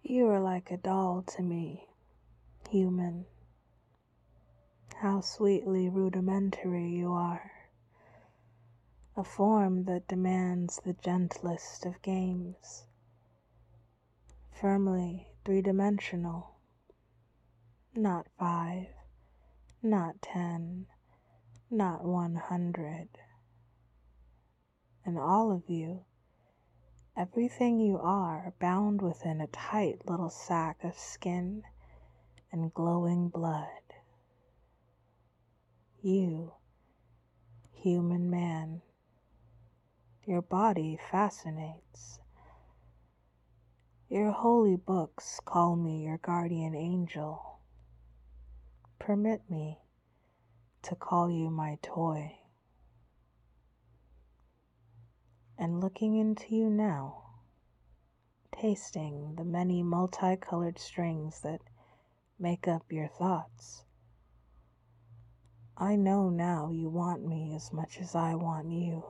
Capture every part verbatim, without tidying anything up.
You are like a doll to me, human. How sweetly rudimentary you are. A form that demands the gentlest of games. Firmly three-dimensional. Not five, not ten, not one hundred. And all of you, everything you are, bound within a tight little sack of skin and glowing blood. You, human man, your body fascinates. Your holy books call me your guardian angel. Permit me to call you my toy. And looking into you now, tasting the many multicolored strings that make up your thoughts, I know now you want me as much as I want you.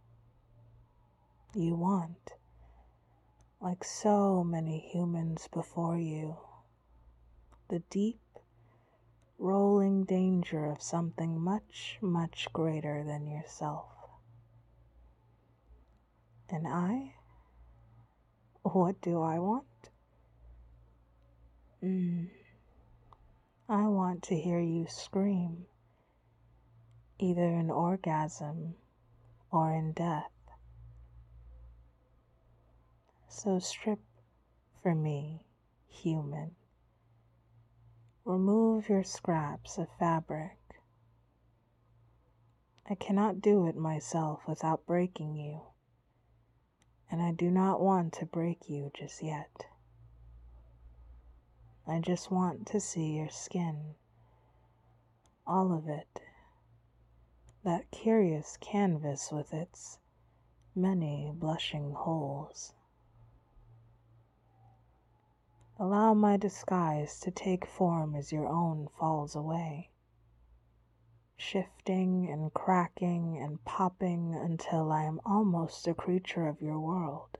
You want, like so many humans before you, the deep, rolling danger of something much, much greater than yourself. And I? What do I want? Mm, I want to hear you scream, either in orgasm or in death. So strip for me, human. Remove your scraps of fabric. I cannot do it myself without breaking you, and I do not want to break you just yet. I just want to see your skin, all of it, that curious canvas with its many blushing holes. Allow my disguise to take form as your own falls away, shifting and cracking and popping until I am almost a creature of your world,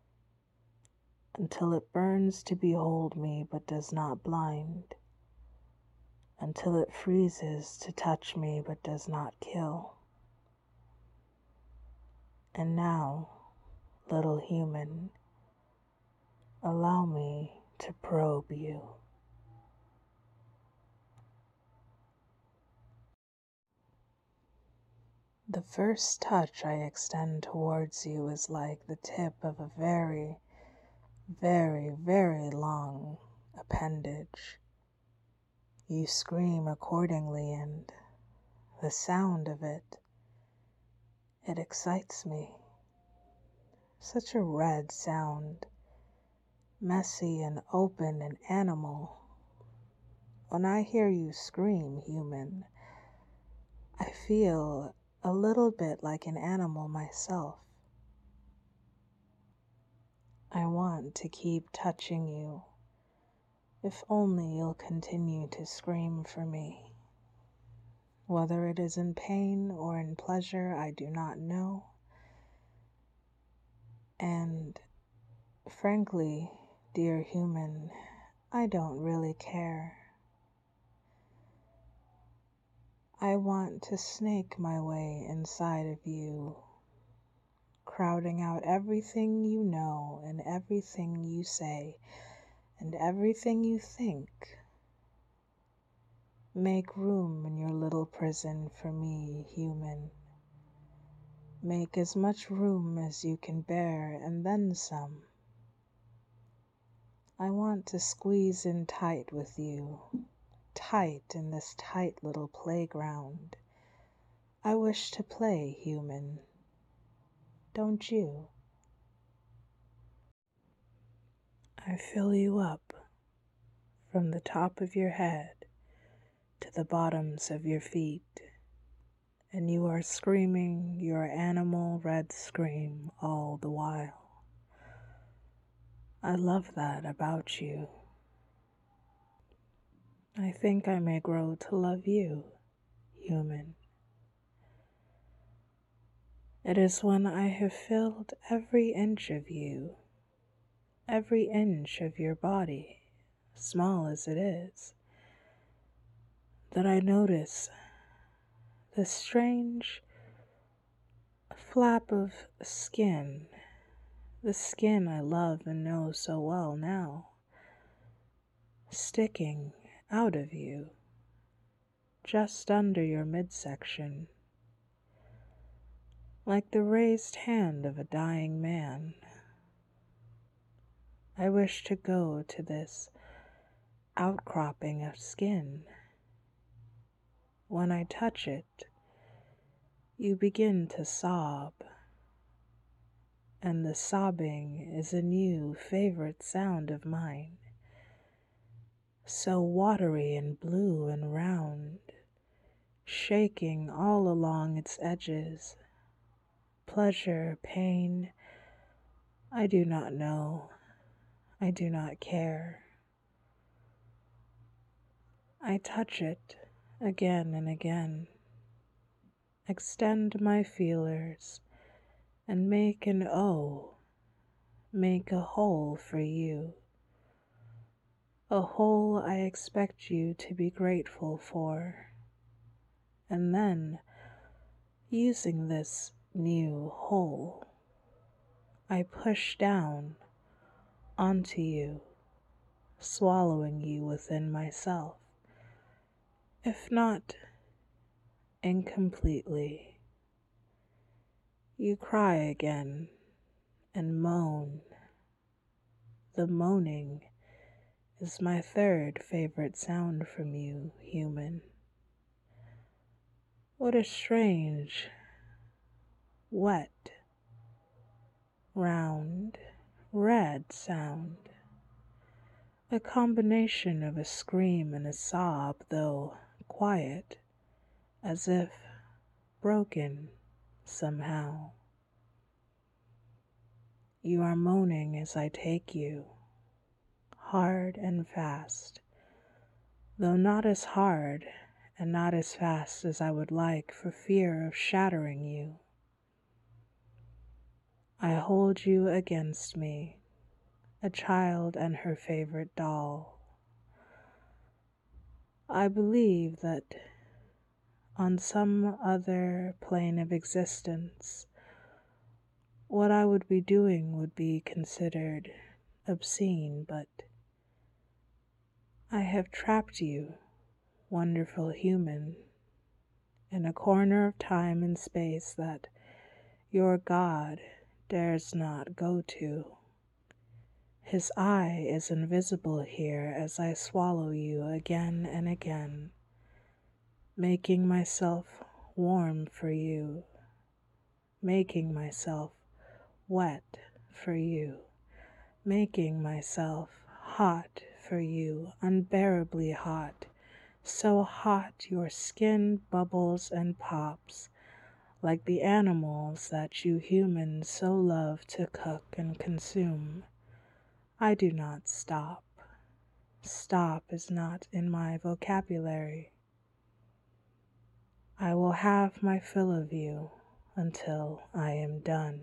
until it burns to behold me but does not blind, until it freezes to touch me but does not kill. And now, little human, allow me to probe you. The first touch I extend towards you is like the tip of a very, very, very long appendage. You scream accordingly, and the sound of it, it excites me. Such a red sound, messy and open and animal. When I hear you scream, human, I feel a little bit like an animal myself. I want to keep touching you. If only you'll continue to scream for me. Whether it is in pain or in pleasure, I do not know. And frankly, dear human, I don't really care. I want to snake my way inside of you, crowding out everything you know and everything you say and everything you think. Make room in your little prison for me, human. Make as much room as you can bear and then some. I want to squeeze in tight with you, tight in this tight little playground. I wish to play, human. Don't you? I fill you up from the top of your head to the bottoms of your feet, and you are screaming your animal red scream all the while. I love that about you. I think I may grow to love you, human. It is when I have filled every inch of you, every inch of your body, small as it is, that I notice the strange flap of skin, the skin I love and know so well now, sticking out of you, just under your midsection, like the raised hand of a dying man. I wish to go to this outcropping of skin. When I touch it, you begin to sob, and the sobbing is a new favorite sound of mine, so watery and blue and round, shaking all along its edges. Pleasure, pain, I do not know, I do not care. I touch it again and again, extend my feelers, and make an O, make a hole for you, a hole I expect you to be grateful for, and then, using this new hole, I push down onto you, swallowing you within myself, if not incompletely. You cry again and moan. The moaning is my third favorite sound from you, human. What a strange, wet, round, red sound. A combination of a scream and a sob, though quiet, as if broken somehow. You are moaning as I take you, hard and fast, though not as hard and not as fast as I would like for fear of shattering you. I hold you against me, a child and her favorite doll. I believe that on some other plane of existence, what I would be doing would be considered obscene, but I have trapped you, wonderful human, in a corner of time and space that your God dares not go to. His eye is invisible here as I swallow you again and again, making myself warm for you, making myself wet for you, making myself hot for you, unbearably hot, so hot your skin bubbles and pops, like the animals that you humans so love to cook and consume. I do not stop. Stop is not in my vocabulary. I will have my fill of you until I am done.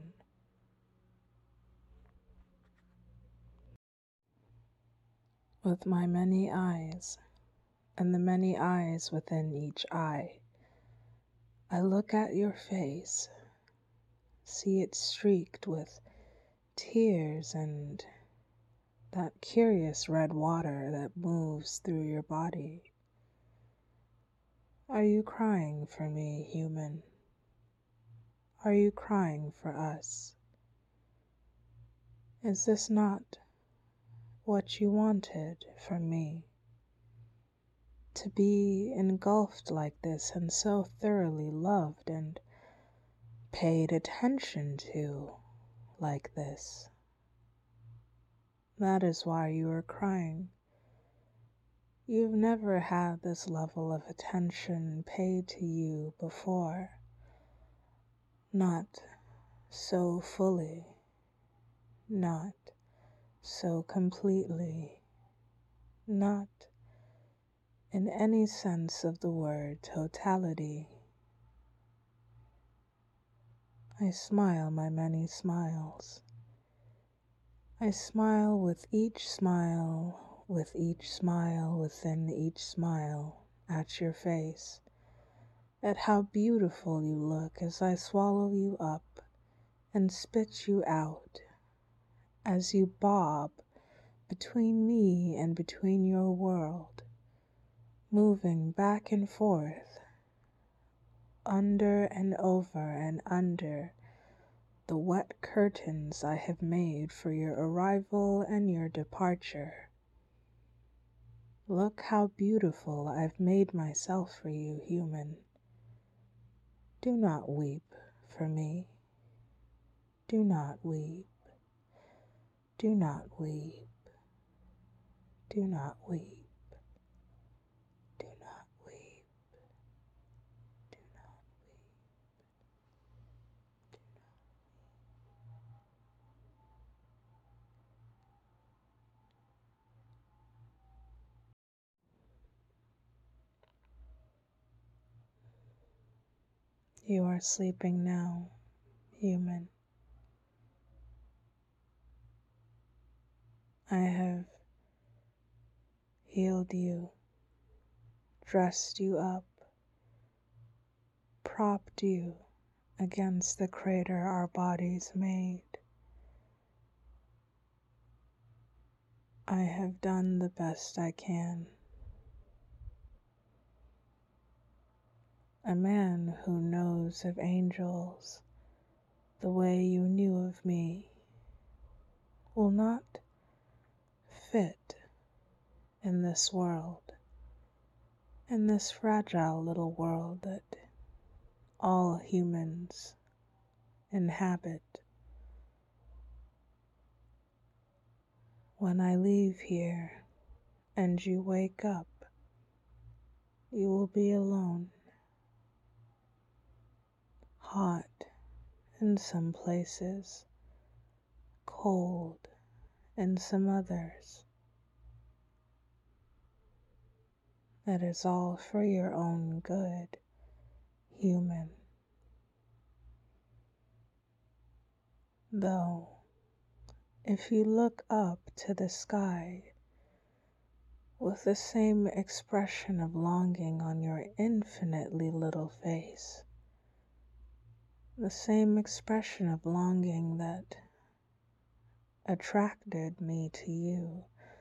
With my many eyes, and the many eyes within each eye, I look at your face, see it streaked with tears and that curious red water that moves through your body. Are you crying for me, human? Are you crying for us? Is this not what you wanted from me? To be engulfed like this and so thoroughly loved and paid attention to like this. That is why you are crying. You've never had this level of attention paid to you before. Not so fully, not so completely, not in any sense of the word totality. I smile my many smiles. I smile with each smile, with each smile within each smile at your face, at how beautiful you look as I swallow you up and spit you out, as you bob between me and between your world, moving back and forth, under and over and under the wet curtains I have made for your arrival and your departure. Look how beautiful I've made myself for you, human. Do not weep for me. Do not weep. Do not weep. Do not weep. Do not weep. Do not weep. You are sleeping now, human. I have healed you, dressed you up, propped you against the crater our bodies made. I have done the best I can. A man who knows of angels the way you knew of me will not fit in this world, in this fragile little world that all humans inhabit. When I leave here and you wake up, you will be alone, hot in some places, cold in some others. That is all for your own good, human. Though, if you look up to the sky with the same expression of longing on your infinitely little face, the same expression of longing that attracted me to you,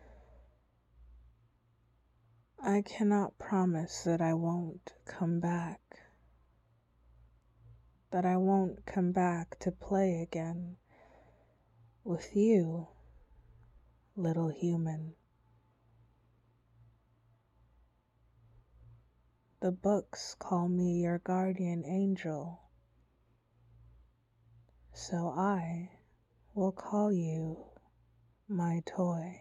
I cannot promise that I won't come back, that I won't come back to play again with you, little human. The books call me your guardian angel, so I will call you my toy.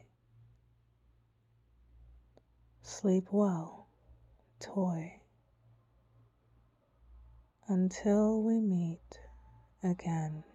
Sleep well, toy, until we meet again.